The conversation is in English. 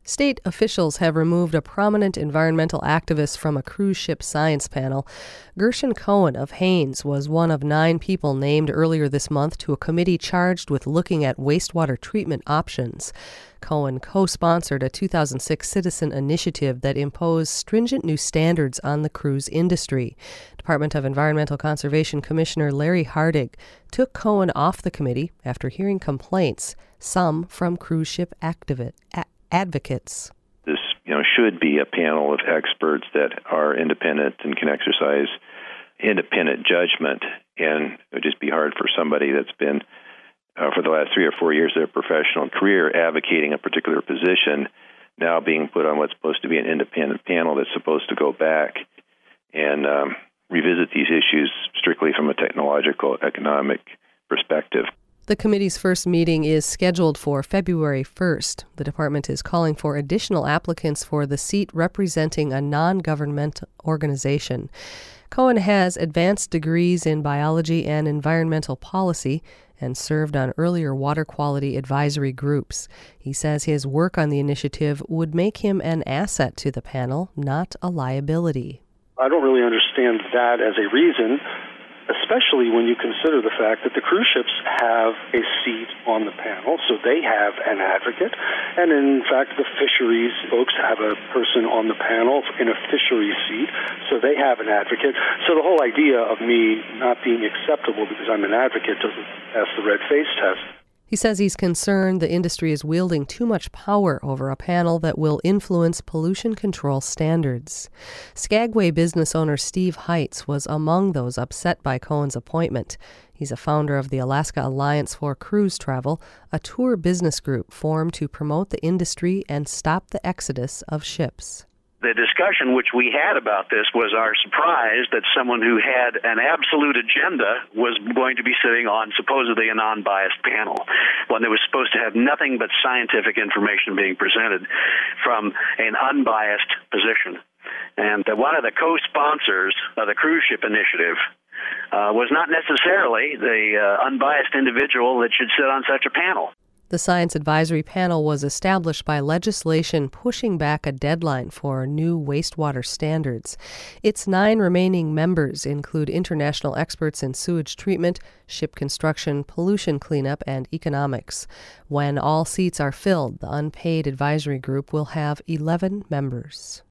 State officials have removed a prominent environmental activist from a cruise ship science panel. Gershon Cohen of Haines was one of 9 people named earlier this month to a committee charged with looking at wastewater treatment options. Cohen co-sponsored a 2006 citizen initiative that imposed stringent new standards on the cruise industry. Department of Environmental Conservation Commissioner Larry Hardig took Cohen off the committee after hearing complaints, some from cruise ship advocates. This, should be a panel of experts that are independent and can exercise independent judgment. And it would just be hard for somebody that's been, for the last 3 or 4 years of their professional career, advocating a particular position, now being put on what's supposed to be an independent panel that's supposed to go back and revisit these issues strictly from a technological, economic perspective. The committee's first meeting is scheduled for February 1st. The department is calling for additional applicants for the seat representing a non-governmental organization. Cohen has advanced degrees in biology and environmental policy and served on earlier water quality advisory groups. He says his work on the initiative would make him an asset to the panel, not a liability. I don't really understand that as a reason, especially when you consider the fact that the cruise ships have a seat on the panel, so they have an advocate. And in fact, the fisheries folks have a person on the panel in a fisheries seat, so they have an advocate. So the whole idea of me not being acceptable because I'm an advocate doesn't pass the red face test. He says he's concerned the industry is wielding too much power over a panel that will influence pollution control standards. Skagway business owner Steve Heitz was among those upset by Cohen's appointment. He's a founder of the Alaska Alliance for Cruise Travel, a tour business group formed to promote the industry and stop the exodus of ships. The discussion which we had about this was our surprise that someone who had an absolute agenda was going to be sitting on supposedly a non-biased panel, one that was supposed to have nothing but scientific information being presented from an unbiased position. And one of the co-sponsors of the cruise ship initiative was not necessarily the unbiased individual that should sit on such a panel. The Science Advisory Panel was established by legislation pushing back a deadline for new wastewater standards. Its 9 remaining members include international experts in sewage treatment, ship construction, pollution cleanup, and economics. When all seats are filled, the unpaid advisory group will have 11 members.